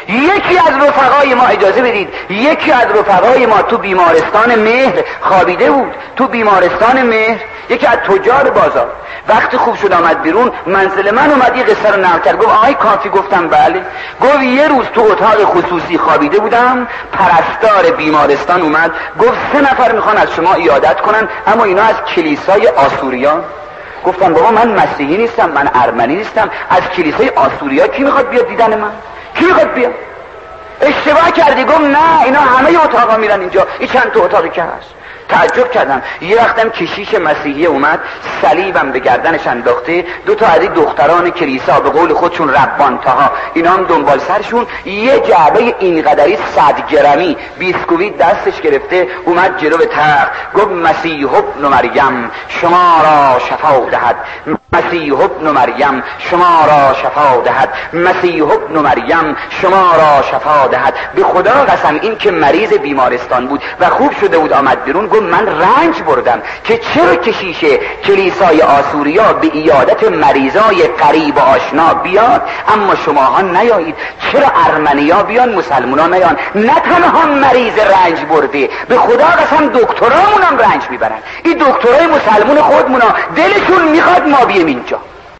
یکی از رفقای ما، اجازه بدید، یکی از رفقای ما تو بیمارستان مهر خوابیده بود. تو بیمارستان مهر یکی از تجار بازار وقتی خوب شد آمد بیرون، منزل من اومد یه قصه رو نقل کرد. گفت آقای کافی؟ گفتم بله. گفت یه روز تو اتاق خصوصی خوابیده بودم، پرستار بیمارستان اومد گفت 3 نفر میخوان از شما عیادت کنن، اما اینا از کلیسای آسوریان. گفتم بابا من مسیحی نیستم، من ارمنی نیستم، از کلیسای آسوریا کی میخواد بیاد دیدن من؟ کی میخواد بیاد؟ اشتباه کردی. گفت نه اینا همه اتاقا میرن اینجا، این چند تا اتاقی که هست. تعجب کردم. یه وقتم کشیش مسیحی اومد، صلیبم به گردنش انداخته، 2 تا از این دختران کلیسا به قول خودشون ربانتاها، اینا هم دنبال سرشون، یه جعبه اینقدری 100 گرمی بیسکویت دستش گرفته اومد جلو تخت. گفت مسیح ابن مریم شما را شفا دهد، مسیح ابن مریم شما را شفا دهد، مسیح ابن مریم شما را شفا دهد. به خدا قسم این که مریض بیمارستان بود و خوب شده بود آمد بیرون، گفت من رنج بردم که چرا کشیش کلیسای آسوریا به عیادت مریضای غریب و آشنا بیاد اما شماها نیایید؟ چرا ارمنیا بیان مسلمونا نیان؟ نه تنها مریض رنج برده، به خدا قسم دکترامون هم رنج میبرن. این دکترای مسلمون خودمونا دلشون میخواد ما بیم اینجا.